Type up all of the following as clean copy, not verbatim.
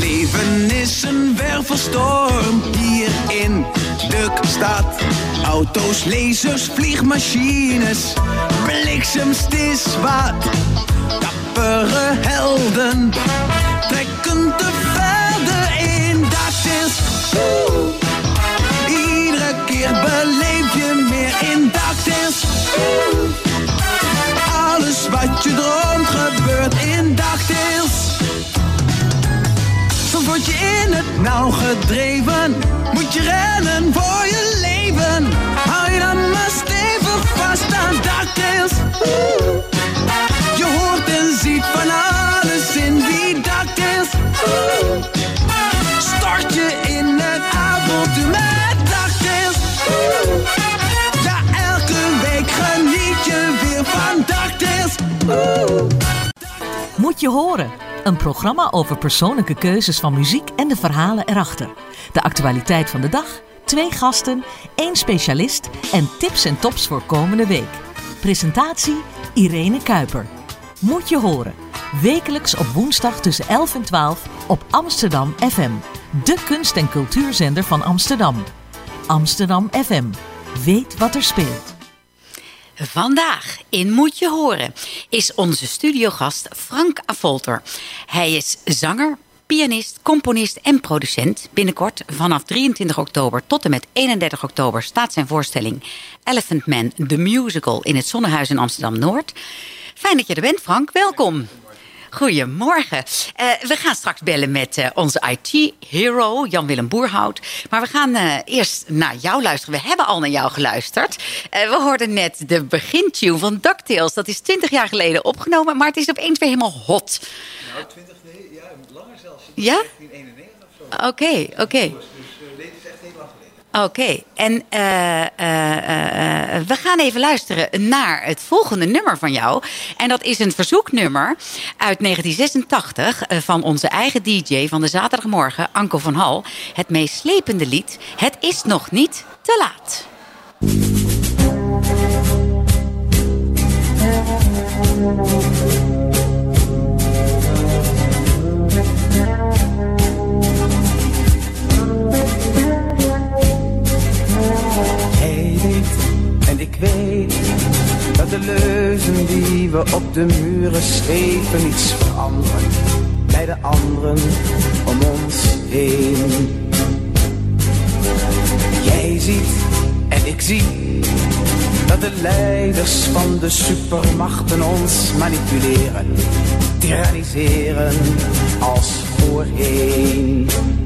leven is een wervelstorm hier in de stad. Auto's, lasers, vliegmachines, bliksems, het is wat. Dappere helden trekken te verder in. Dat is iedere keer beleef je meer in. Dat is alles wat je droomt gebeurt in DuckTales. Soms word je in het nauw gedreven, moet je rennen voor je leven. Hou je dan maar stevig vast aan DuckTales. Je hoort en ziet van alles in die DuckTales. Start je in het avontuur met DuckTales. Ja, elke week geniet je weer van DuckTales. Moet je horen. Een programma over persoonlijke keuzes van muziek en de verhalen erachter. De actualiteit van de dag, 2 gasten, 1 specialist en tips en tops voor komende week. Presentatie Irene Kuiper. Moet je horen. Wekelijks op woensdag tussen 11 en 12 op Amsterdam FM. De kunst- en cultuurzender van Amsterdam. Amsterdam FM. Weet wat er speelt. Vandaag in Moet je horen is onze studiogast Frank Affolter. Hij is zanger, pianist, componist en producent. Binnenkort, vanaf 23 oktober tot en met 31 oktober... staat zijn voorstelling Elephant Man, The Musical... in het Zonnehuis in Amsterdam-Noord. Fijn dat je er bent, Frank. Welkom. Goedemorgen. We gaan straks bellen met onze IT-hero, Jan-Willem Boerhout. Maar we gaan eerst naar jou luisteren. We hebben al naar jou geluisterd. We hoorden net de begintune van DuckTales. Dat is 20 jaar geleden opgenomen, maar het is opeens weer helemaal hot. Nou, 20, nee, ja, langer zelfs. Ja? 1991 of zo. Oké. Dus dit is echt heel lang geleden. Oké, en we gaan even luisteren naar het volgende nummer van jou. En dat is een verzoeknummer uit 1986 van onze eigen DJ van de zaterdagmorgen, Anko van Hal. Het meeslepende lied, Het is nog niet te laat. Ik weet dat de leuzen die we op de muren schreven niets veranderen bij de anderen om ons heen. Jij ziet en ik zie dat de leiders van de supermachten ons manipuleren, tyranniseren als voorheen.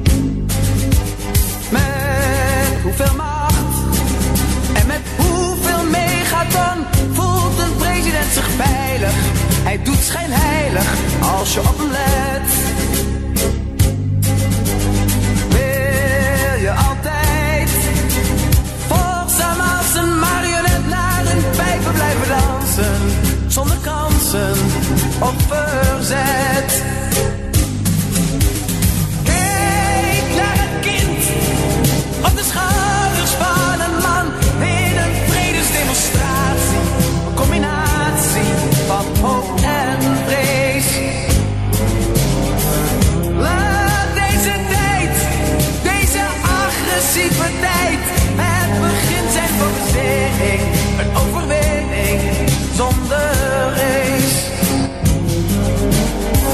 Met hoeveel macht en met hoeveel megaton voelt een president zich veilig. Hij doet schijnheilig als je op hem let. Wil je altijd volgzaam als een marionet naar een pijpen blijven dansen, zonder kansen of verzet? Kijk naar het kind op de schouders van een man in een vredesdemonstratie, een combinatie van hoop en vrees. Laat deze tijd, deze agressieve tijd, het begin zijn van bezeging, een overwinning zonder race.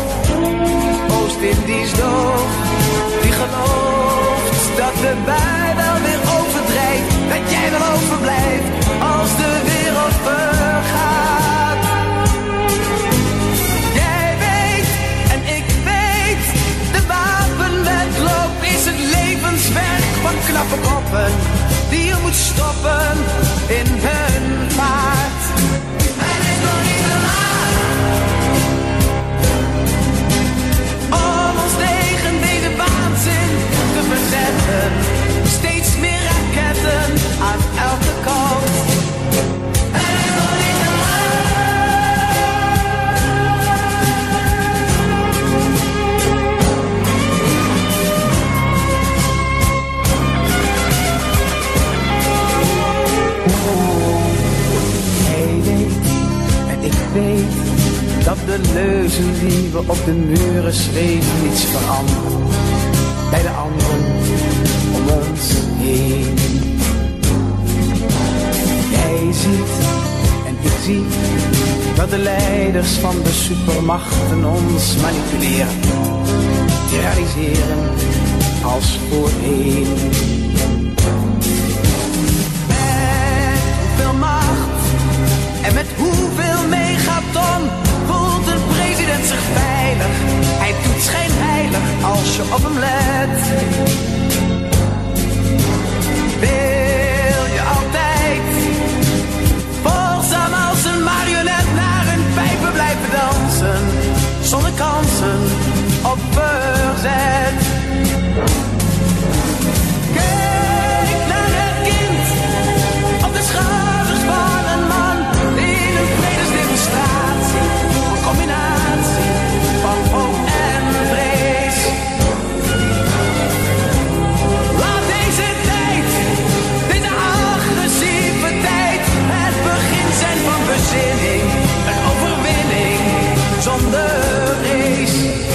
die we op de muren schreven, niets veranderen. Bij de anderen om ons heen. Jij ziet en ik zie dat de leiders van de supermachten ons manipuleren, terroriseren als voorheen. Met hoeveel macht en met hoeveel megaton voelt een president zich veilig. Hij doet schijnheilig als je op hem let. Wil je altijd volgzaam als een marionet naar hun pijpen blijven dansen, zonder kansen op verzet. Kijk naar het kind op de schouders van een man in een vredesdemonstratie, een combinatie van hoop en vrees. Laat deze tijd, deze agressieve tijd, het begin zijn van bezinning, een overwinning zonder vrees.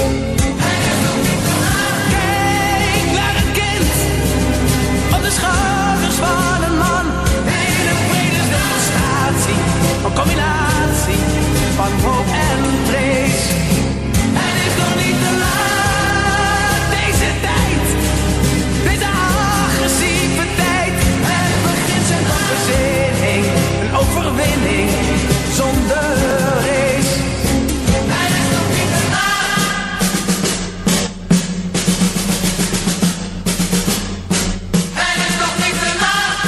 Kijk naar het kind op de schouders van een man in een vredesdemonstratie, een combinatie van hoop en vrees. Het is nog niet te laat, deze tijd, deze agressieve tijd. Het begint zijn van bezinning, een overwinning zonder race. Het is nog niet te laat. Het is nog niet te laat.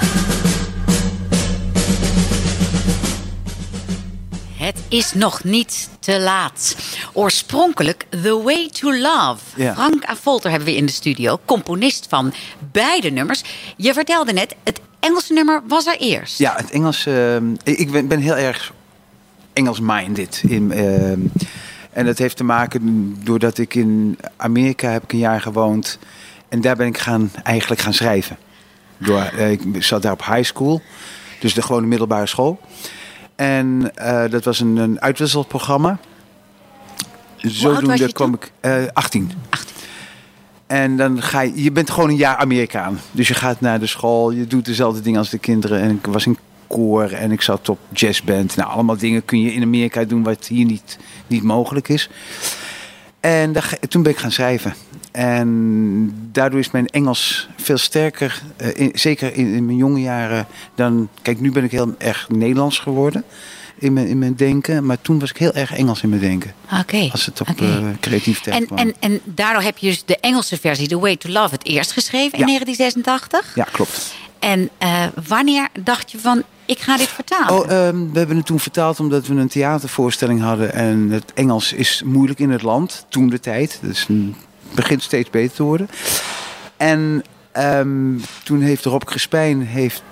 Het is nog niet te laat. Oorspronkelijk The Way to Love. Ja. Frank Avolter hebben we in de studio. Componist van beide nummers. Je vertelde net, het Engelse nummer was er eerst. Ja, het Engels. Ik ben heel erg Engels-minded. En dat heeft te maken doordat ik in Amerika heb ik een jaar gewoond. En daar ben ik eigenlijk gaan schrijven. Ik zat daar op high school. Dus de gewone middelbare school. En dat was een uitwisselprogramma. Zodoende kwam ik 18. 18. En dan je bent gewoon een jaar Amerikaan. Dus je gaat naar de school, je doet dezelfde dingen als de kinderen. En ik was in koor en ik zat op jazzband. Nou, allemaal dingen kun je in Amerika doen wat hier niet mogelijk is. En toen ben ik gaan schrijven. En daardoor is mijn Engels veel sterker. Zeker in mijn jonge jaren. Kijk, nu ben ik heel erg Nederlands geworden. In mijn denken. Maar toen was ik heel erg Engels in mijn denken. Oké. Als het op creativiteit kwam. En daardoor heb je dus de Engelse versie, The Way to Love, het eerst geschreven in 1986. Ja, klopt. En wanneer dacht je van, ik ga dit vertalen? We hebben het toen vertaald omdat we een theatervoorstelling hadden. En het Engels is moeilijk in het land. Toen de tijd. Dus het begint steeds beter te worden. En toen heeft Rob Crespijn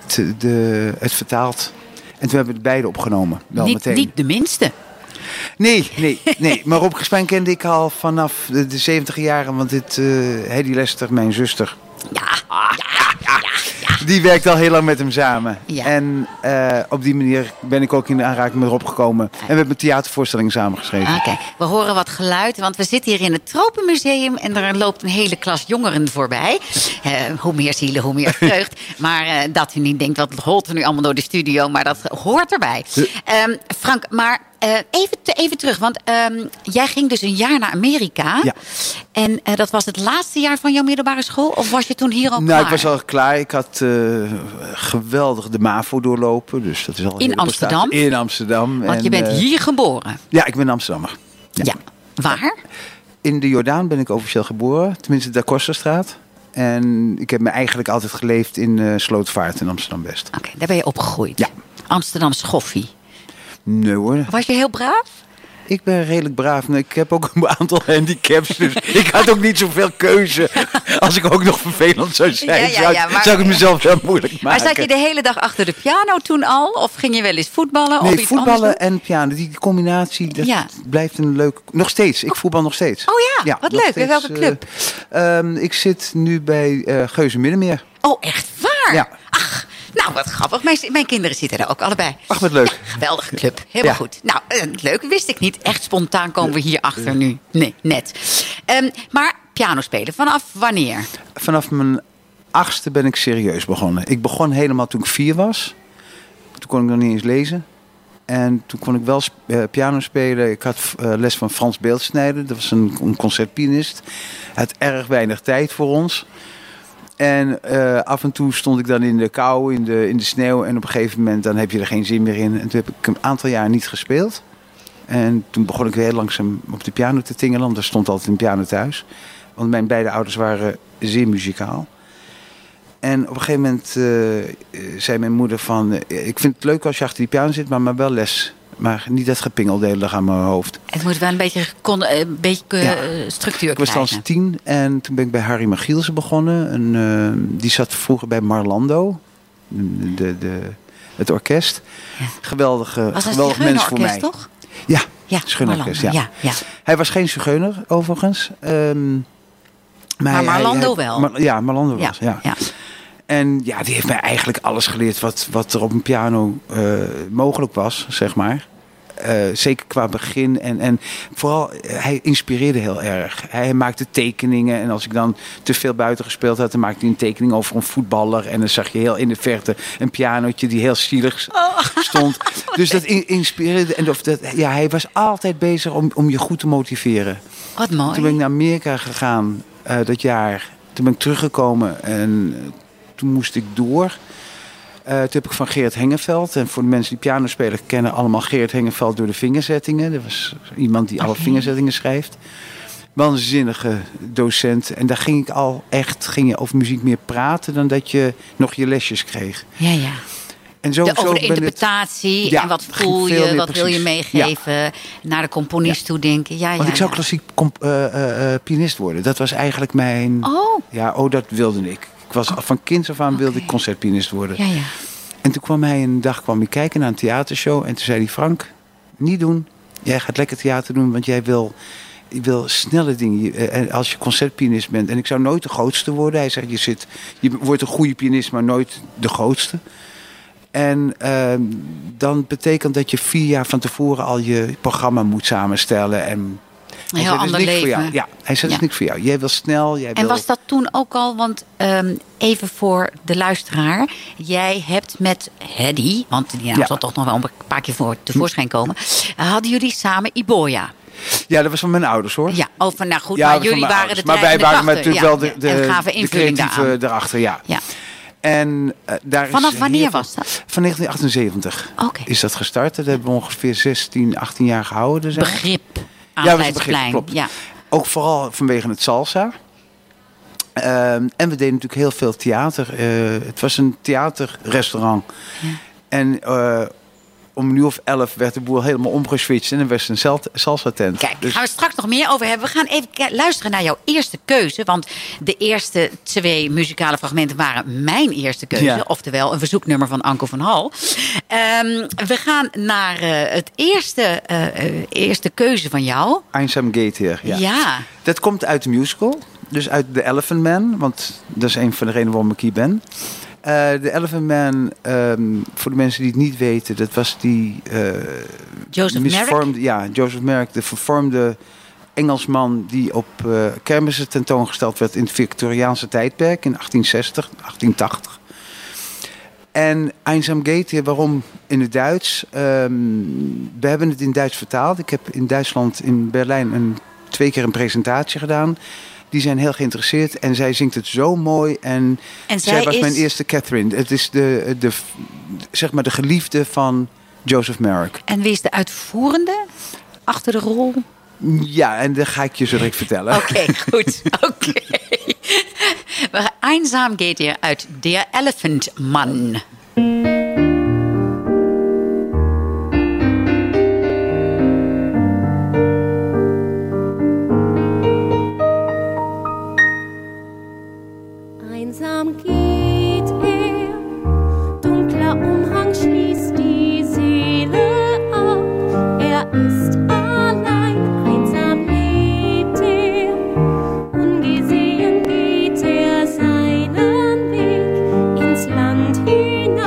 het vertaald. En toen hebben we het beide opgenomen. Niet de minste. Nee. Maar Rob Crespijn kende ik al vanaf de 70 jaren. Want Hedy Lester, mijn zuster. Ja. Die werkt al heel lang met hem samen. Ja. En op die manier ben ik ook in de aanraking met Rob gekomen. En we hebben een theatervoorstelling samengeschreven. Oké, we horen wat geluid, want we zitten hier in het Tropenmuseum en er loopt een hele klas jongeren voorbij. Hoe meer zielen, hoe meer vreugd. Maar dat u niet denkt, wat holt er nu allemaal door de studio, maar dat hoort erbij. Frank, maar even terug, want jij ging dus een jaar naar Amerika. Ja. En dat was het laatste jaar van jouw middelbare school? Of was je toen hier al klaar? Nou, ik was al klaar. Ik had geweldig de MAVO doorlopen. Dus dat is al in Amsterdam? In Amsterdam. Want je bent hier geboren? Ja, ik ben Amsterdammer. Ja. Waar? In de Jordaan ben ik officieel geboren. Tenminste, de Kosterstraat. En ik heb me eigenlijk altijd geleefd in Slotervaart in Amsterdam-West. Oké, daar ben je opgegroeid? Ja. Amsterdam Schoffie? Nee hoor. Was je heel braaf? Ik ben redelijk braaf. Ik heb ook een aantal handicaps. Dus ik had ook niet zoveel keuze. Als ik ook nog vervelend zou zijn, zou ik het mezelf wel moeilijk maken. Maar zat je de hele dag achter de piano toen al? Of ging je wel eens voetballen? Nee, of iets voetballen en piano. Die combinatie, dat blijft een leuk... Nog steeds. Ik voetbal nog steeds. Oh ja, wat leuk. Bij welke club? Ik zit nu bij Geuze Middenmeer. Oh, echt waar? Ja. Ach, Nou, wat grappig. Mijn kinderen zitten er ook allebei. Ach, wat leuk. Geweldige club. Helemaal goed. Nou, leuk. Wist ik niet. Echt spontaan komen we hier achter nu. Nee, net. Maar piano spelen, vanaf wanneer? Vanaf mijn 8e ben ik serieus begonnen. Ik begon helemaal toen ik 4 was. Toen kon ik nog niet eens lezen. En toen kon ik wel piano spelen. Ik had les van Frans Beeldsnijder. Dat was een concertpianist. Hij had erg weinig tijd voor ons. En af en toe stond ik dan in de kou, in de sneeuw. En op een gegeven moment dan heb je er geen zin meer in. En toen heb ik een aantal jaar niet gespeeld. En toen begon ik heel langzaam op de piano te tingelen. Want er stond altijd een piano thuis. Want mijn beide ouders waren zeer muzikaal. En op een gegeven moment zei mijn moeder van... ik vind het leuk als je achter die piano zit, maar wel les. Maar niet dat gepingel de hele dag aan mijn hoofd. Het moet wel een beetje, structuur ik was krijgen. dan 10 en toen ben ik bij Harry Magielsen begonnen. Die zat vroeger bij Marlando. Het orkest. Ja. Geweldig mens voor mij. Toch? Ja, Ja, Scheunerorkest. Marlando, Ja. ja. Hij was geen zigeuner, overigens. Maar Marlando wel. Marlando was, ja. En ja, die heeft mij eigenlijk alles geleerd wat er op een piano mogelijk was, zeg maar. Zeker qua begin. En vooral, hij inspireerde heel erg. Hij maakte tekeningen. En als ik dan te veel buiten gespeeld had, dan maakte hij een tekening over een voetballer. En dan zag je heel in de verte een pianootje die heel zielig stond. Dus dat inspireerde. En hij was altijd bezig om je goed te motiveren. Wat mooi. Toen ben ik naar Amerika gegaan dat jaar. Toen ben ik teruggekomen en toen moest ik door. Toen heb ik van Geert Hengeveld. En voor de mensen die piano spelen kennen allemaal Geert Hengeveld door de vingerzettingen. Dat was iemand die alle vingerzettingen schrijft. Wel een zinnige docent. En daar ging je over muziek meer praten dan dat je nog je lesjes kreeg. Ja. En zo over de interpretatie en wat voel je, wat wil je meegeven, naar de componist toe denken. Want ik zou klassiek pianist worden. Dat was eigenlijk mijn... dat wilde ik. Ik was van kinds af aan wilde ik concertpianist worden. Ja. En toen kwam hij een dag kijken naar een theatershow. En toen zei hij, Frank, niet doen. Jij gaat lekker theater doen, want jij wil snelle dingen. En als je concertpianist bent. En ik zou nooit de grootste worden. Hij zei, je wordt een goede pianist, maar nooit de grootste. En dan betekent dat je 4 jaar van tevoren al je programma moet samenstellen. En een heel ander leven. Voor jou. Ja, hij zei, dat is niks voor jou. Jij wil snel. Was dat toen ook al, want even voor de luisteraar. Jij hebt met Hedy, want die naam zal toch nog wel een paar keer tevoorschijn komen. Hadden jullie samen Iboya? Ja, dat was van mijn ouders, hoor. Ja, goed. Ja, maar jullie waren de maar wij waren natuurlijk wel de creatieve erachter, ja. En, vanaf wanneer was dat? Van 1978 is dat gestart. Dat hebben we ongeveer 16, 18 jaar gehouden. Begrip aan het Leidseplein. Klopt. Ja. Ook vooral vanwege het salsa. En we deden natuurlijk heel veel theater. Het was een theaterrestaurant. Ja. En om 11:00 werd de boel helemaal omgeswitcht. En dan was het een salsa tent. Kijk, daar gaan we straks nog meer over hebben. We gaan even luisteren naar jouw eerste keuze. Want de eerste 2 muzikale fragmenten waren mijn eerste keuze. Ja. Oftewel een verzoeknummer van Anko van Hal. We gaan naar het eerste keuze van jou. Einsam Gate hier. Ja. Dat komt uit de musical. Dus uit The Elephant Man. Want dat is een van de redenen waarom ik hier ben. The Elephant Man, voor de mensen die het niet weten, dat was die Joseph Merrick? Ja, Joseph Merrick, de vervormde Engelsman die op kermissen tentoongesteld werd in het Victoriaanse tijdperk in 1860, 1880. En Einsam Gate, waarom in het Duits? We hebben het in Duits vertaald. Ik heb in Duitsland, in Berlijn, 2 keer een presentatie gedaan. Die zijn heel geïnteresseerd en zij zingt het zo mooi. En zij was mijn eerste Catherine. Het is zeg maar de geliefde van Joseph Merrick. En wie is de uitvoerende achter de rol? Ja, en dat ga ik je zo direct vertellen. Oké, goed. Oké. Einsam geht hier uit Der Elephant Man. Einsam geht dunkler Umhang schließt die Seele ab. Ist allein, einsam lebt ungesehen geht seinen Weg ins Land hinein.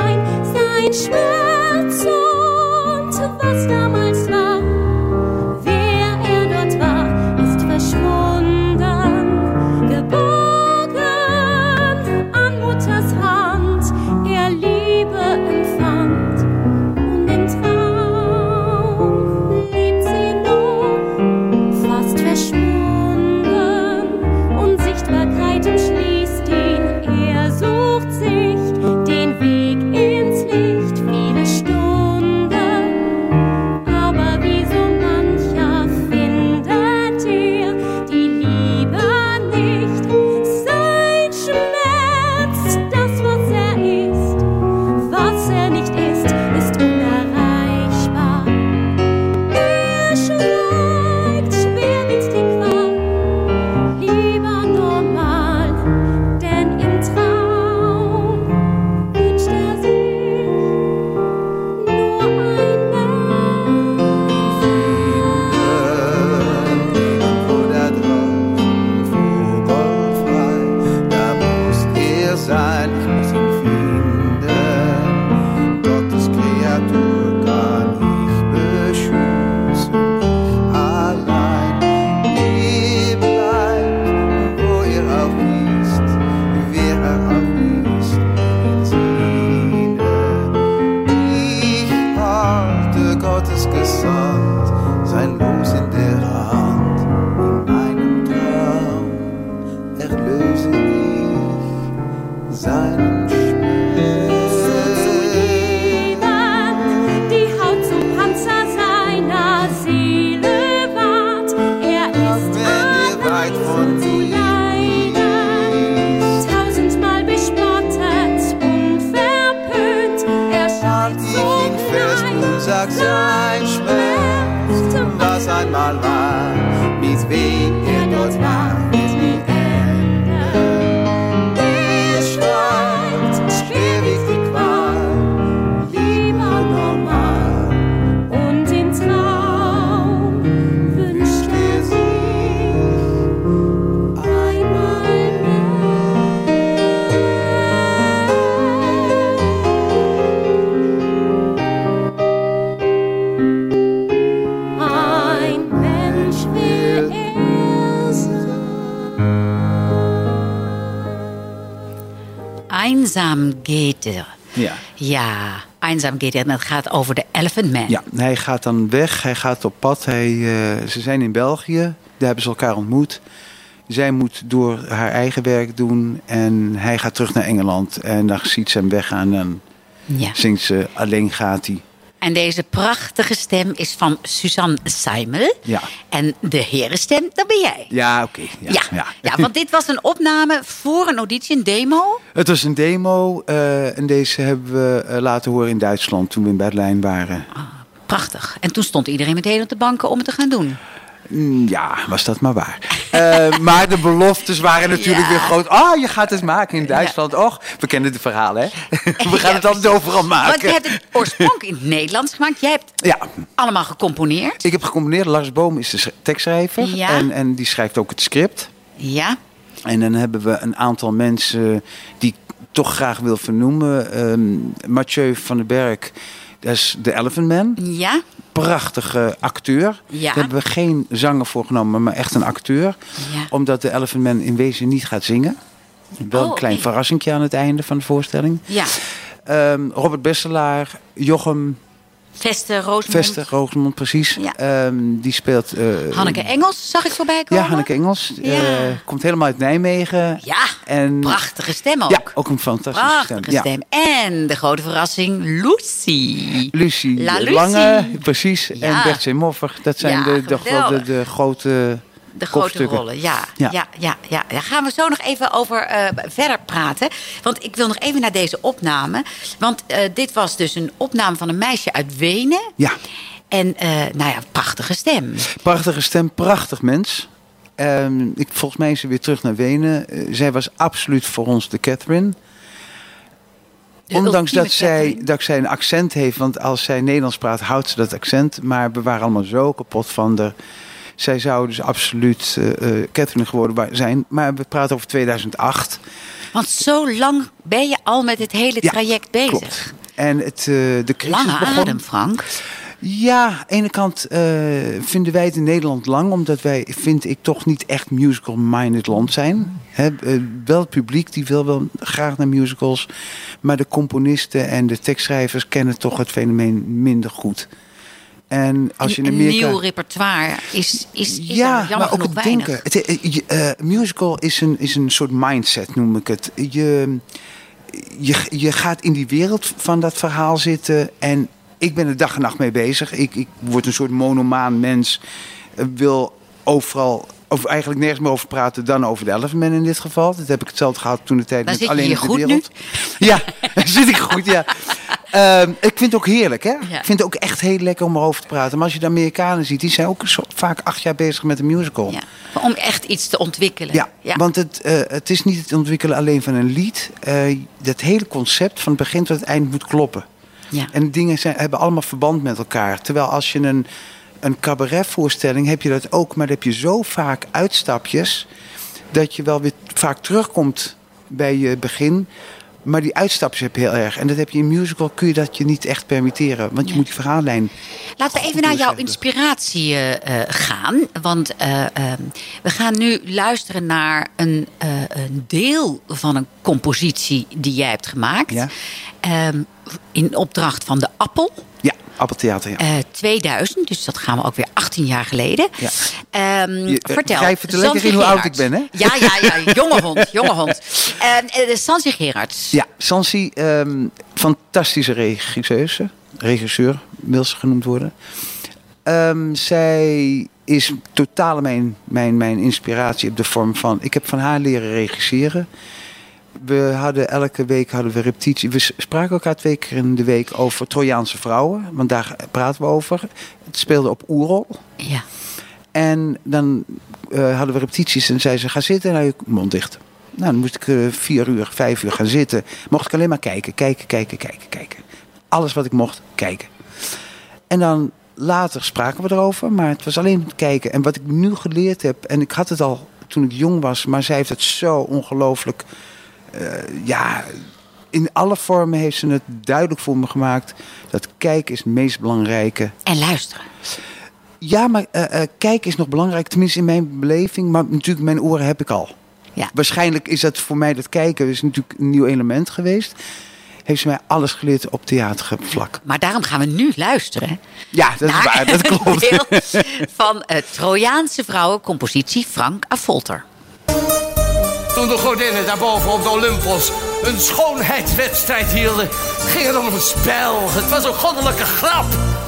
Einsam geht er. Ja. Ja, Einsam geht er. En dat gaat over de Elephant Man. Ja, hij gaat dan weg. Hij gaat op pad. Ze zijn in België. Daar hebben ze elkaar ontmoet. Zij moet door haar eigen werk doen. En hij gaat terug naar Engeland. En dan ziet ze hem weggaan. En Ja. zingt ze Alleen gaat hij. En deze prachtige stem is van Suzanne Seimel. Ja. En de herenstem, dat ben jij. Ja, oké. Ja, want dit was een opname voor een auditie, een demo. Het was een demo. En deze hebben we laten horen in Duitsland. Toen we in Berlijn waren. Prachtig. En toen stond iedereen meteen op de banken om het te gaan doen. Ja, was dat maar waar. Maar de beloftes waren natuurlijk Ja. weer groot. Je gaat het maken in Duitsland. Och, we kennen de verhalen, hè? We gaan Ja, het altijd overal maken. Want je hebt het oorspronkelijk in het Nederlands gemaakt. Jij hebt Ja, allemaal gecomponeerd. ik heb gecomponeerd. Lars Boom is de tekstschrijver. Ja. En die schrijft ook het script. Ja. En dan hebben we een aantal mensen die ik toch graag wil vernoemen. Mathieu van den Berg, dat is de Elephant Man. Ja. Prachtige acteur. Ja. Daar hebben we geen zanger voor genomen, maar echt een acteur. Ja. Omdat de Elephant Man in wezen niet gaat zingen. Wel een klein oké. verrassingje aan het einde van de voorstelling. Ja. Robert Besselaar, Jochem Veste, Roosmond. Vester, Roosmond, precies. Ja. Die speelt... Hanneke Engels, zag ik voorbij komen. Ja, Hanneke Engels. Ja. Komt helemaal uit Nijmegen. Ja, En prachtige stem ook. ja, ook een fantastische Prachtige stem. stem. En de grote verrassing, Lucy. Lucie La Lucie. Lange, precies. Ja. En Bert C. Moffer. Dat zijn Ja, toch wel geweldig. de grote De grote kopstukken. rollen, ja. Ja. Daar gaan we zo nog even over verder praten. Want ik wil nog even naar deze opname. Want dit was dus een opname van een meisje uit Wenen. Ja, En prachtige stem. prachtige stem, prachtig mens. Volgens mij is ze weer terug naar Wenen. Zij was absoluut voor ons de Catherine. De Ondanks ultieme dat zij een accent heeft. Want als zij Nederlands praat, houdt ze dat accent. Maar we waren allemaal zo kapot van haar. Zij zou dus absoluut Catherine geworden zijn. Maar we praten over 2008. Want zo lang ben je al met het hele Ja, traject bezig. Klopt. En de crisis Lange begon. adem, Frank. Ja, aan de ene kant vinden wij het in Nederland lang. Omdat wij, vind ik, toch niet echt musical-minded land zijn. Wel het publiek, die wil wel graag naar musicals. Maar de componisten en de tekstschrijvers kennen toch het fenomeen minder goed. En als je in Een Amerika... nieuw repertoire is Ja, er jammer maar ook genoeg het weinig. denken. Musical is een soort mindset, noem ik het. Je gaat in die wereld van dat verhaal zitten. En ik ben er dag en nacht mee bezig. Ik word een soort monomaan mens. Wil overal, of eigenlijk nergens meer over praten dan over de Elephant Man in dit geval. Dat heb ik hetzelfde gehad toen de tijd Dan met zit je Alleen hier in de goed wereld. Ja, dan zit ik goed, ja. Ik vind het ook heerlijk, hè? Ja. Ik vind het ook echt heel lekker om erover te praten. Maar als je de Amerikanen ziet, die zijn ook vaak 8 jaar bezig met een musical. Ja, om echt iets te ontwikkelen. Ja, want het is niet het ontwikkelen alleen van een lied. Dat hele concept van het begin tot het eind moet kloppen. Ja. En dingen hebben allemaal verband met elkaar. Terwijl als je een cabaretvoorstelling heb je dat ook. Maar dan heb je zo vaak uitstapjes dat je wel weer vaak terugkomt bij je begin. Maar die uitstapjes heb je heel erg. En dat heb je in musical, kun je dat je niet echt permitteren. Want je moet die verhaallijn... Laten we even naar jouw inspiratie gaan. Want we gaan nu luisteren naar een deel van een compositie die jij hebt gemaakt. Ja. In opdracht van de Appel. Ja, Appeltheater, ja. 2000, dus dat gaan we ook weer 18 jaar geleden. Ja. Vertel. Wrijf het er lekker Sansi in hoe oud Gerards. ik ben, hè? Ja, jonge hond. Sansi Gerards. Ja, Sansi, fantastische regisseur wil ze genoemd worden. Zij is totaal mijn inspiratie op de vorm van... Ik heb van haar leren regisseren. Elke week hadden we repetitie. We spraken elkaar 2 keer in de week over Trojaanse vrouwen. Want daar praten we over. Het speelde op Oerol. Ja. En dan hadden we repetities en zei ze, ga zitten en hou je mond dicht. Nou, dan moest ik 4 uur, 5 uur gaan zitten. Mocht ik alleen maar kijken. Alles wat ik mocht, kijken. En dan later spraken we erover, maar het was alleen het kijken. En wat ik nu geleerd heb, en ik had het al toen ik jong was, maar zij heeft het zo ongelooflijk... in alle vormen heeft ze het duidelijk voor me gemaakt. Dat kijken is het meest belangrijke. En luisteren. Ja, maar kijken is nog belangrijk. Tenminste in mijn beleving. Maar natuurlijk, mijn oren heb ik al. Ja. Waarschijnlijk is dat voor mij, dat kijken is natuurlijk een nieuw element geweest. Heeft ze mij alles geleerd op theatervlak. Maar daarom gaan we nu luisteren. Ja, dat is waar, dat klopt. Een deel van Trojaanse vrouwen, compositie Frank Afolter. Toen de godinnen daarboven op de Olympos een schoonheidswedstrijd hielden, ging het om een spel. Het was een goddelijke grap.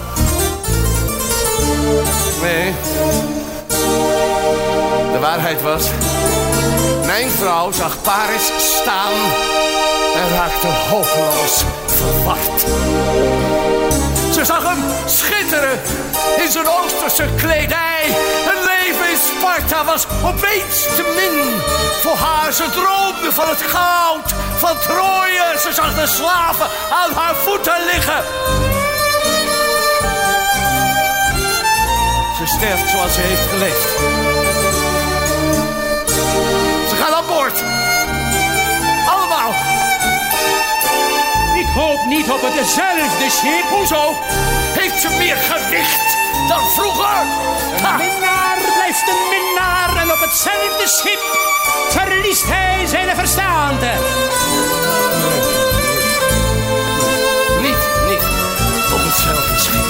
Nee. De waarheid was, mijn vrouw zag Paris staan en raakte hopeloos verward. Ze zag hem schitteren in zijn Oosterse kledij. Het leven in Sparta was opeens te min voor haar. Ze droomde van het goud van Troje. Ze zag de slaven aan haar voeten liggen. Ze sterft zoals ze heeft geleefd. Ze gaan aan boord. Allemaal. Ik hoop niet op hetzelfde schip. Hoezo? Heeft ze meer gewicht dan vroeger? Een minnaar blijft een minnaar en op hetzelfde schip verliest hij zijn verstaande. Niet op hetzelfde schip.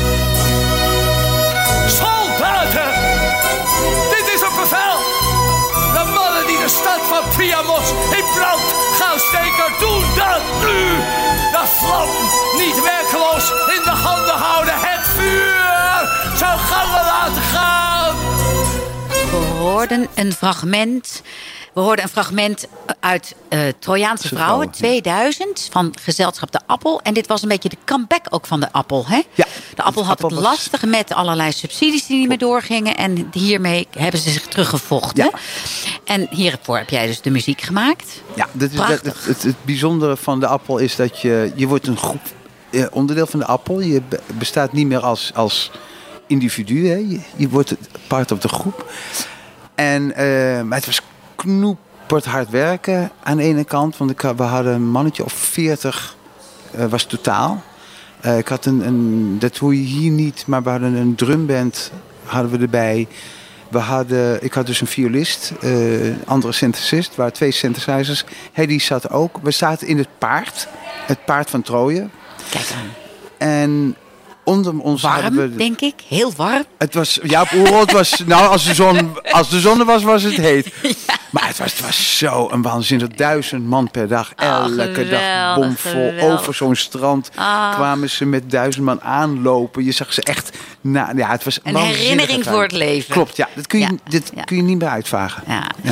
Soldaten! Dit is een bevel! De mannen die de stad van Priamos in brand gaan steken, doen dat nu! De vlam niet werkeloos in de handen houden, het vuur zou gangen laten gaan! We hoorden een fragment uit Trojaanse Vrouwen 2000 van Gezelschap de Appel. En dit was een beetje de comeback ook van de Appel. Hè? Ja, de Appel had het lastig met allerlei subsidies die niet meer doorgingen. En hiermee hebben ze zich teruggevochten. Ja. En hiervoor heb jij dus de muziek gemaakt. Ja, dat is Prachtig. het bijzondere van de Appel is dat je wordt een groep, onderdeel van de Appel. Je bestaat niet meer als individu. Hè. Je wordt part of de groep. Maar het was knoepert hard werken aan de ene kant. Want we hadden een mannetje of 40 was totaal. Ik had dat hoor je hier niet, maar we hadden een drumband hadden we erbij. Ik had dus een violist, een andere synthesist, waren 2 synthesizers. Hedy zat ook. We zaten in het paard van Troje. Kijk aan. En onder ons hadden we... Warm, denk ik. Heel warm. Het was, ja, op Oerol, het was, nou, als de zon er was het heet. Ja. Maar het was zo een waanzinnig. 1000 man per dag, elke dag bomvol. Over zo'n strand kwamen ze met 1000 man aanlopen. Je zag ze echt, ja, het was een herinnering voor het leven. Klopt, ja. Dit kun je niet meer uitvagen. Ja. Ja.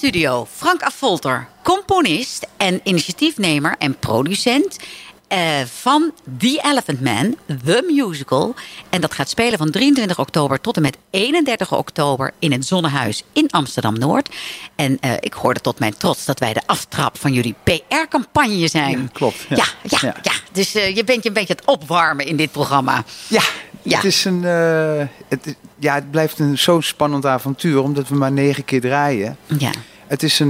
studio Frank Affolter, componist en initiatiefnemer en producent van The Elephant Man, The Musical. En dat gaat spelen van 23 oktober tot en met 31 oktober in het Zonnehuis in Amsterdam-Noord. En ik hoorde tot mijn trots dat wij de aftrap van jullie PR-campagne zijn. Ja, klopt. Ja. Dus je bent je een beetje aan het opwarmen in dit programma. Ja. Ja. Het is het blijft een zo spannend avontuur, omdat we maar 9 keer draaien. Ja. Het is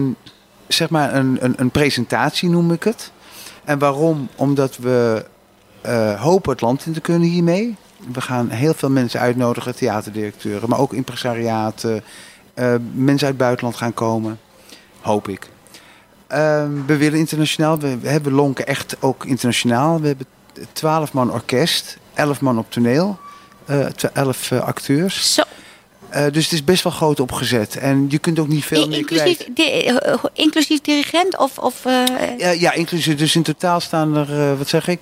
een presentatie, noem ik het. En waarom? Omdat we hopen het land in te kunnen hiermee. We gaan heel veel mensen uitnodigen, theaterdirecteuren, maar ook impresariaten. Mensen uit het buitenland gaan komen, hoop ik. We willen internationaal, we lonken echt ook internationaal. We hebben 12 man orkest, 11 man op toneel, 11 acteurs. Zo. Dus het is best wel groot opgezet. En je kunt ook niet veel meer kwijt. Inclusief dirigent? Ja, inclusief. Dus in totaal staan er,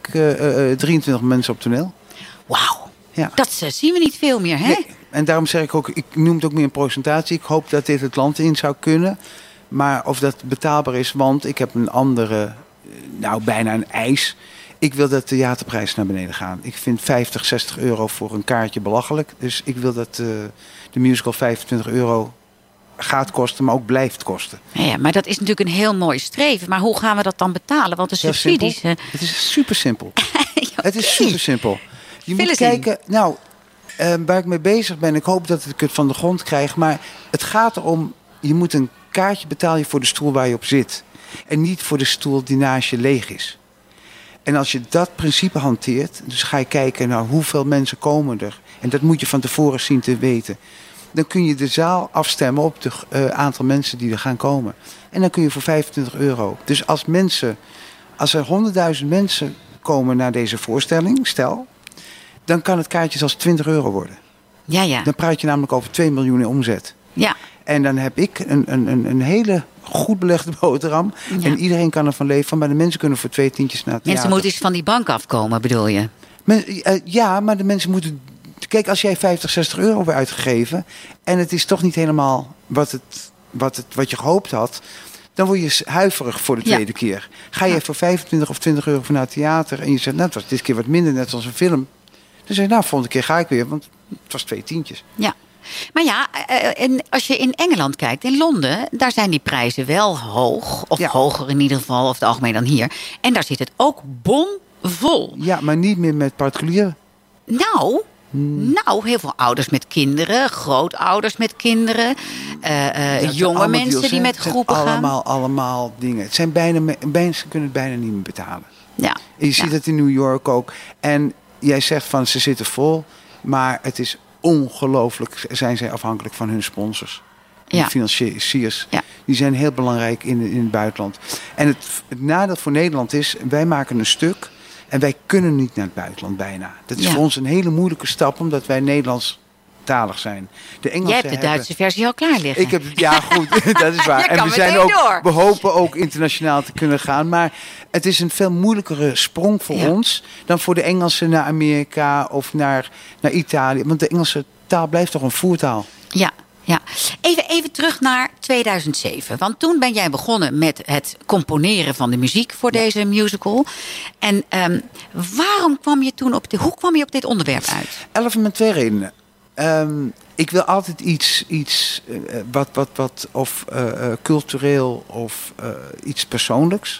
23 mensen op toneel. Wauw. Ja. Dat zien we niet veel meer, hè? Nee. En daarom zeg ik ook, ik noem het ook meer een presentatie. Ik hoop dat dit het land in zou kunnen. Maar of dat betaalbaar is, want ik heb een andere, bijna een eis. Ik wil dat de theaterprijs naar beneden gaan. Ik vind 50, 60 euro voor een kaartje belachelijk. Dus ik wil dat de musical 25 euro gaat kosten, maar ook blijft kosten. Ja, maar dat is natuurlijk een heel mooi streven. Maar hoe gaan we dat dan betalen? Want de subsidies... Het is super simpel. Okay. Het is super simpel. Je moet kijken, waar ik mee bezig ben. Ik hoop dat ik het van de grond krijg. Maar het gaat erom, je moet een kaartje betalen voor de stoel waar je op zit. En niet voor de stoel die naast je leeg is. En als je dat principe hanteert, dus ga je kijken naar hoeveel mensen komen er. En dat moet je van tevoren zien te weten. Dan kun je de zaal afstemmen op het aantal mensen die er gaan komen. En dan kun je voor 25 euro. Dus als er 100.000 mensen komen naar deze voorstelling, stel, dan kan het kaartje zelfs 20 euro worden. Ja. Dan praat je namelijk over 2 miljoen in omzet. Ja. En dan heb ik een hele goed belegde boterham. Ja. En iedereen kan ervan leven. Maar de mensen kunnen voor 2 tientjes naar het theater. Mensen moeten eens van die bank afkomen, bedoel je? Ja, maar de mensen moeten... Kijk, als jij 50, 60 euro weer uitgegeven... en het is toch niet helemaal wat je gehoopt had... dan word je huiverig voor de tweede keer. Ga je voor 25 of 20 euro naar het theater... en je zegt, het was dit keer wat minder, net als een film... dan zeg je, volgende keer ga ik weer, want het was 2 tientjes. Ja. Maar ja, en als je in Engeland kijkt, in Londen, daar zijn die prijzen wel hoog. Of hoger in ieder geval, of het algemeen dan hier. En daar zit het ook bomvol. Ja, maar niet meer met particulieren. Nou, heel veel ouders met kinderen, grootouders met kinderen, jonge mensen die met groepen gaan. Allemaal dingen. Het zijn mensen kunnen het bijna niet meer betalen. Ja. En je ziet het in New York ook. En jij zegt van ze zitten vol, maar het is ongelooflijk zijn zij afhankelijk van hun sponsors. Ja. Financiers. Ja. Die zijn heel belangrijk in het buitenland. En het nadeel voor Nederland is, wij maken een stuk en wij kunnen niet naar het buitenland bijna. Dat is voor ons een hele moeilijke stap, omdat wij Nederlandstalig zijn. Jij hebt de Duitse versie al klaar liggen. Ik heb goed, dat is waar. En we hopen ook internationaal te kunnen gaan. Maar het is een veel moeilijkere sprong voor ons dan voor de Engelsen naar Amerika of naar Italië. Want de Engelse taal blijft toch een voertaal. Ja. Even terug naar 2007. Want toen ben jij begonnen met het componeren van de muziek voor deze musical. En hoe kwam je op dit onderwerp uit? Met 2 redenen. Ik wil altijd iets wat cultureel of iets persoonlijks.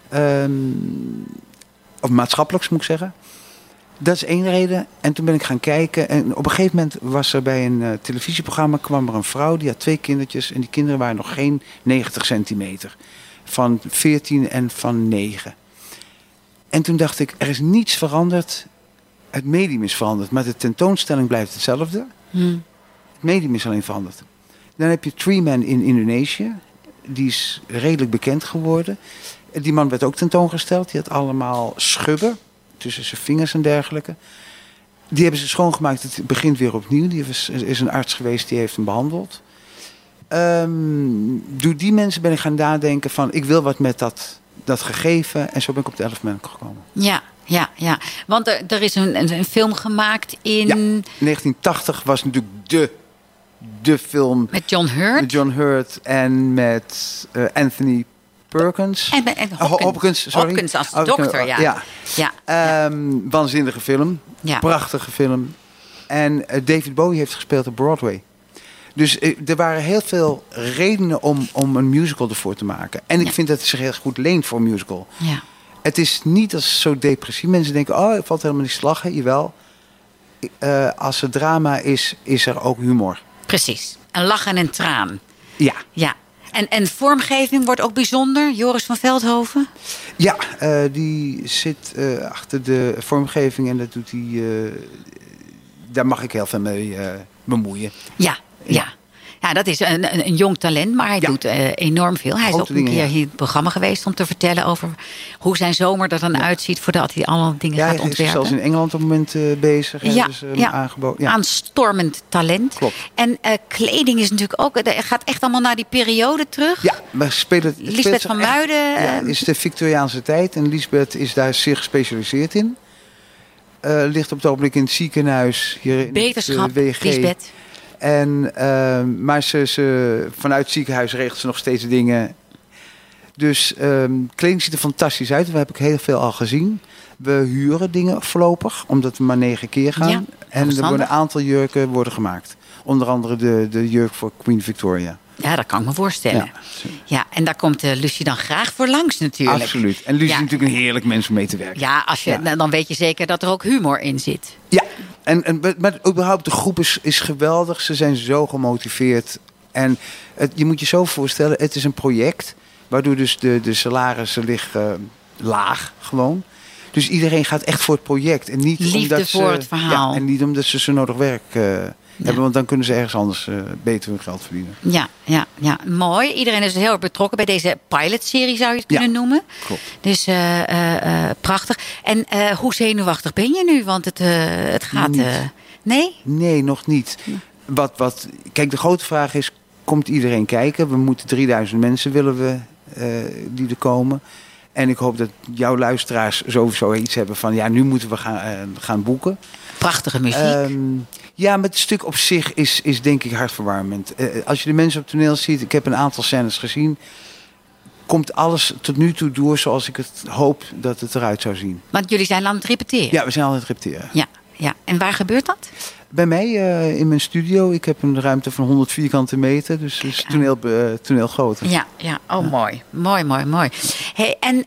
Of maatschappelijks moet ik zeggen. Dat is 1 reden. En toen ben ik gaan kijken. En op een gegeven moment was er bij een televisieprogramma... kwam er een vrouw, die had 2 kindertjes. En die kinderen waren nog geen 90 centimeter. Van 14 en van 9. En toen dacht ik, er is niets veranderd. Het medium is veranderd. Maar de tentoonstelling blijft hetzelfde. Het medium is alleen veranderd. Dan heb je Three Men in Indonesië. Die is redelijk bekend geworden. Die man werd ook tentoongesteld. Die had allemaal schubben tussen zijn vingers en dergelijke. Die hebben ze schoongemaakt. Het begint weer opnieuw. Er is een arts geweest die heeft hem behandeld. Door die mensen ben ik gaan nadenken van... ik wil wat met dat gegeven. En zo ben ik op de 11 mensen gekomen. Ja. Want er is een film gemaakt in... Ja, 1980 was natuurlijk de film Met John Hurt. met John Hurt en met Anthony Perkins. En Hopkins. sorry. Hopkins als dokter, ja. Waanzinnige film. Ja. Prachtige film. En David Bowie heeft gespeeld op Broadway. Dus er waren heel veel redenen om een musical ervoor te maken. En ik vind dat het zich heel goed leent voor een musical. Ja. Het is niet als zo depressief. Mensen denken, het valt helemaal niet te lachen. Jawel. Als het drama is er ook humor. Precies. Een lach en een traan. Ja. Ja. En vormgeving wordt ook bijzonder. Joris van Veldhoven. Ja, die zit achter de vormgeving en dat doet hij. Daar mag ik heel veel mee bemoeien. Ja. Ja, dat is een jong talent, maar hij doet enorm veel. Hij is ook een keer hier in het programma geweest om te vertellen over hoe zijn zomer er dan uitziet voordat hij allemaal dingen gaat ontwerpen. Hij is zelfs in Engeland op het moment bezig. Aangeboden. Ja. Aanstormend talent. Klopt. En kleding is natuurlijk ook, het gaat echt allemaal naar die periode terug. Ja, maar Lisbeth van Muiden. Is de Victoriaanse tijd en Lisbeth is daar zeer gespecialiseerd in. Ligt op het ogenblik in het ziekenhuis hier in Beterschap, het WG. Lisbeth. Maar ze vanuit het ziekenhuis regelt ze nog steeds dingen. Dus kleding ziet er fantastisch uit. We hebben heel veel al gezien. We huren dingen voorlopig, omdat we maar 9 keer gaan. Ja, en er worden een aantal jurken worden gemaakt. Onder andere de jurk voor Queen Victoria. Ja, dat kan ik me voorstellen. Ja, en daar komt Lucie dan graag voor langs natuurlijk. Absoluut. En Lucie is natuurlijk een heerlijk mens om mee te werken. Ja, dan weet je zeker dat er ook humor in zit. Ja, maar überhaupt de groep is geweldig. Ze zijn zo gemotiveerd. En je moet je zo voorstellen, het is een project waardoor dus de salarissen liggen laag gewoon. Dus iedereen gaat echt voor het project. En niet liefde omdat voor het verhaal. Ja, en niet omdat ze zo nodig werk hebben, want dan kunnen ze ergens anders beter hun geld verdienen. Ja, mooi. Iedereen is heel erg betrokken bij deze pilotserie, zou je het kunnen noemen. Klopt. Dus prachtig. En hoe zenuwachtig ben je nu? Want het gaat... nee? Nee, nog niet. Kijk, de grote vraag is, komt iedereen kijken? We moeten 3000 mensen willen we die er komen. En ik hoop dat jouw luisteraars sowieso iets hebben van, nu moeten we gaan boeken. Prachtige muziek. Ja, maar het stuk op zich is denk ik hartverwarmend. Als je de mensen op het toneel ziet, ik heb een aantal scènes gezien, komt alles tot nu toe door zoals ik het hoop dat het eruit zou zien. Want jullie zijn aan het repeteren? Ja, we zijn al aan het repeteren. Ja. En waar gebeurt dat? Bij mij in mijn studio. Ik heb een ruimte van 100 vierkante meter. Dus het is toneel groter. Ja. Oh, mooi. Hey, en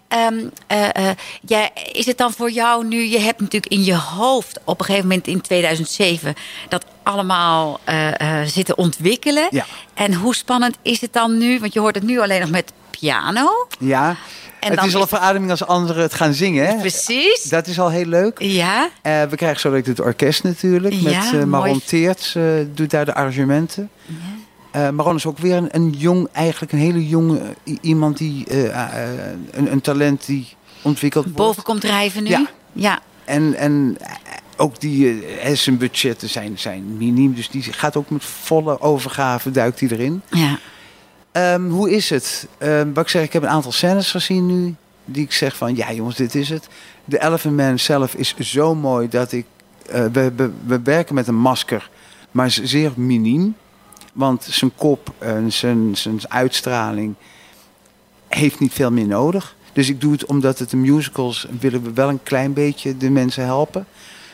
is het dan voor jou nu... Je hebt natuurlijk in je hoofd op een gegeven moment in 2007... dat allemaal zitten ontwikkelen. Ja. En hoe spannend is het dan nu? Want je hoort het nu alleen nog met piano. Ja. En het is al een verademing als anderen het gaan zingen. Hè? Precies. Dat is al heel leuk. Ja. We krijgen zo direct het orkest natuurlijk. Met Maron Teerts doet daar de arrangementen. Ja. Maron is ook weer een hele jonge iemand die een talent die ontwikkeld wordt. Boven komt drijven nu. Ja. En ook zijn budgetten zijn miniem. Dus die gaat ook met volle overgave duikt hij erin. Ja. Hoe is het? Wat ik zeg, ik heb een aantal scènes gezien nu. Die ik zeg van, ja jongens, dit is het. De Elephant Man zelf is zo mooi dat ik... We werken met een masker, maar zeer miniem. Want zijn kop en zijn uitstraling heeft niet veel meer nodig. Dus ik doe het omdat het de musicals willen we wel een klein beetje de mensen helpen.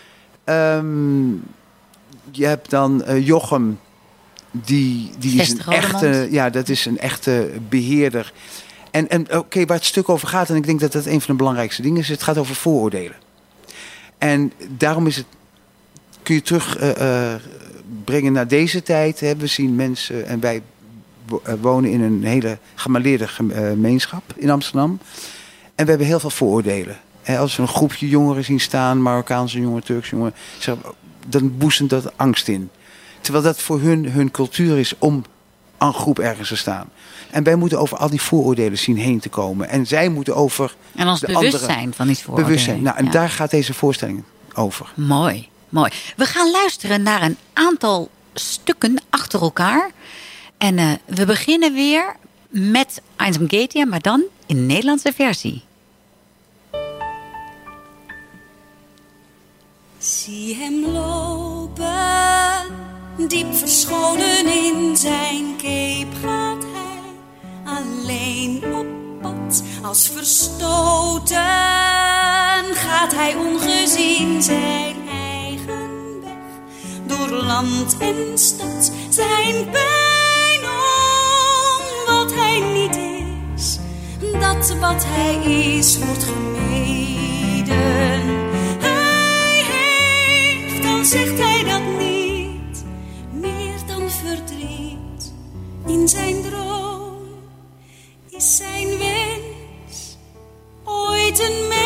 Je hebt dan Jochem. Die is een echte, dat is een echte beheerder. En oké, waar het stuk over gaat, en ik denk dat dat een van de belangrijkste dingen is, het gaat over vooroordelen. En daarom kun je terugbrengen naar deze tijd. We zien mensen, en wij wonen in een hele gemaleerde gemeenschap in Amsterdam. En we hebben heel veel vooroordelen. Als we een groepje jongeren zien staan, Marokkaanse jongeren, Turkse jongeren, dan boezemt dat angst in. Terwijl dat voor hun cultuur is om aan groep ergens te staan. En wij moeten over al die vooroordelen zien heen te komen. En zij moeten over en ons bewustzijn van die vooroordelen. Bewustzijn. Nou, en daar gaat deze voorstelling over. Mooi. We gaan luisteren naar een aantal stukken achter elkaar. En we beginnen weer met Einsam Getia, maar dan in de Nederlandse versie. Zie hem lopen Diep verscholen in zijn cape gaat hij alleen op pad. Als verstoten gaat hij ongezien zijn eigen weg. Door land en stad zijn pijn om wat hij niet is. Dat wat hij is wordt gemeden. Hij heeft, dan zegt hij dat niet, meer dan verdriet. In zijn droom is zijn wens ooit een mens.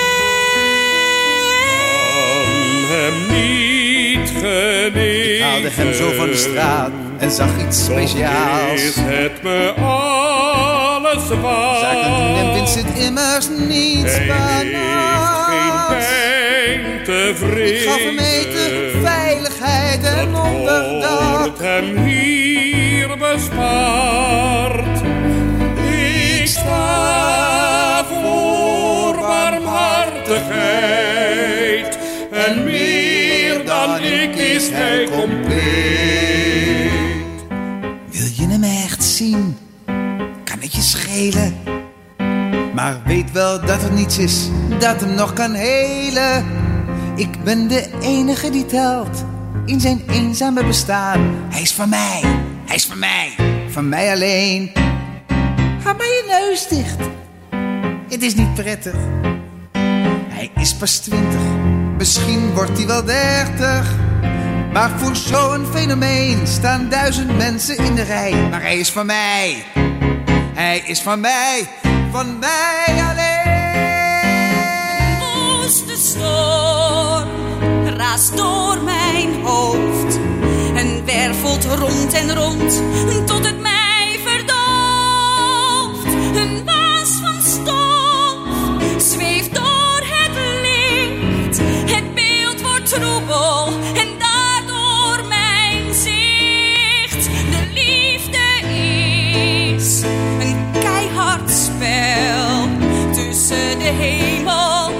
Hem niet genieten. Ik haalde hem zo van de straat en zag iets speciaals. Is het me alles waard? Zaken doen en winst zit immers niets Hij van heeft geen pijn te vreden. Ik gaf hem eten, veiligheid en onderdak. wordt hem hier bespaard. Ik sta voor barmhartigheid en meer dan ik is hij compleet. Wil je hem echt zien? Kan het je schelen? Maar weet wel dat er niets is dat hem nog kan helen. Ik ben de enige die telt in zijn eenzame bestaan. Hij is van mij, hij is van mij, van mij alleen. Hou maar je neus dicht, het is niet prettig. Hij is pas 20, misschien wordt hij wel 30. Maar voor zo'n fenomeen staan 1000 mensen in de rij. Maar hij is van mij, hij is van mij alleen. De storm raast door mijn hoofd en wervelt rond en rond tot het mij verdooft. Een waas van stof zweeft door het licht. Het beeld wordt troebel en daardoor mijn zicht. De liefde is een keihard spel tussen de hemel.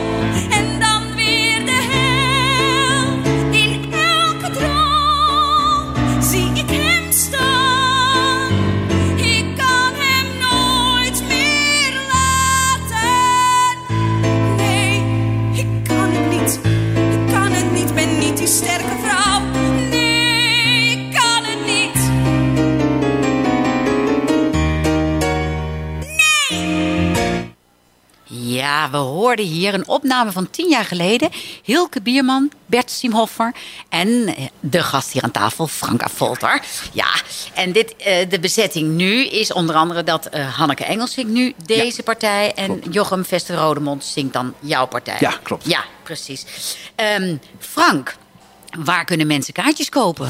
Sterke vrouw, nee, ik kan het niet. Nee! Ja, we hoorden hier een opname van 10 jaar geleden. Hilke Bierman, Bert Siemhoffer en de gast hier aan tafel, Frank Afolter. Ja, en de bezetting nu is onder andere dat Hanneke Engels zingt nu deze partij. En klopt. Jochem Vester-Rodemond zingt dan jouw partij. Ja, klopt. Ja, precies. Frank, waar kunnen mensen kaartjes kopen?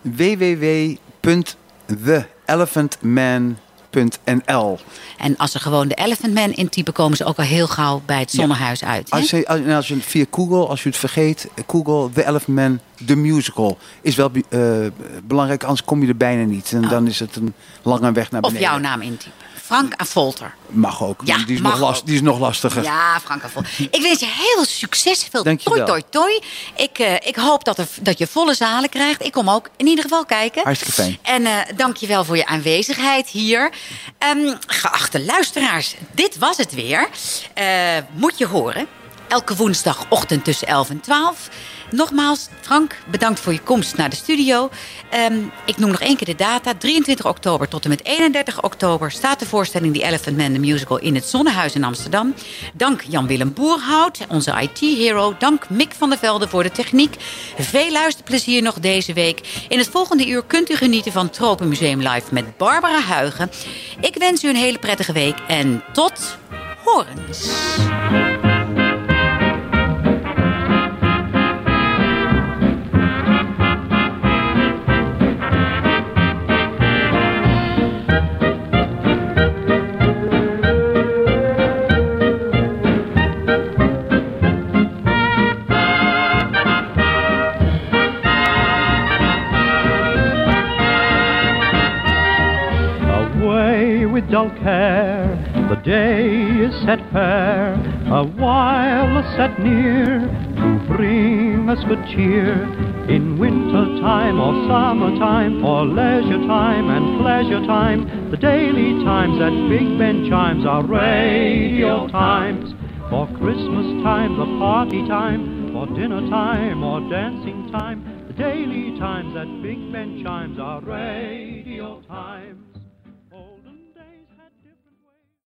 www.theelephantman.nl. En als ze gewoon de Elephant Man intypen, komen ze ook al heel gauw bij het Zonnehuis uit. Hè? Als je via Google, als je het vergeet, Google The Elephant Man, The Musical, is wel belangrijk, anders kom je er bijna niet. En dan is het een lange weg naar beneden. Of jouw naam intypen. Frank Afolter. Mag ook. Ja, die is nog lastiger. Ja, Frank Afolter. Ik wens je heel veel succes. Veel toi. Ik hoop dat je volle zalen krijgt. Ik kom ook in ieder geval kijken. Hartstikke fijn. En dank je wel voor je aanwezigheid hier. Geachte luisteraars, dit was het weer. Moet je horen. Elke woensdagochtend tussen 11 en 12. Nogmaals, Frank, bedankt voor je komst naar de studio. Ik noem nog 1 keer de data. 23 oktober tot en met 31 oktober staat de voorstelling The Elephant Man, The Musical in het Zonnehuis in Amsterdam. Dank Jan-Willem Boerhout, onze IT-hero. Dank Mick van der Velde voor de techniek. Veel luisterplezier nog deze week. In het volgende uur kunt u genieten van Tropenmuseum Live met Barbara Huigen. Ik wens u een hele prettige week en tot horens. With dull care, the day is set fair, a wireless set near, to bring us good cheer. In winter time or summertime, for leisure time and pleasure time, the daily times at Big Ben chimes are radio times. For Christmas time, the party time, for dinner time or dancing time, the daily times at Big Ben chimes are radio time.